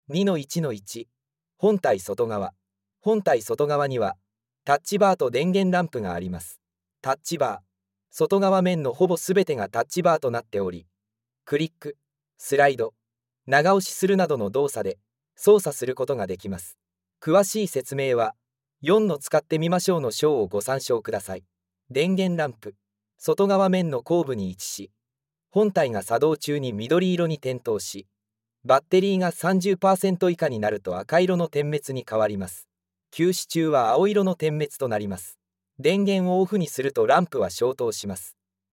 2-1-1 本体外側。本体外側にはタッチバーと電源ランプがあります。タッチバー。外側面のほぼすべてがタッチバーとなっており、クリック、スライド、長押しするなどの動作で操作することができます。詳しい説明は4の使ってみましょうの章をご参照ください。電源ランプ。外側面の後部に位置し、本体が作動中に緑色に点灯し、バッテリーが 30% 以下になると赤色の点滅に変わります。休止中は青色の点滅となります。電源をオフにするとランプは消灯します。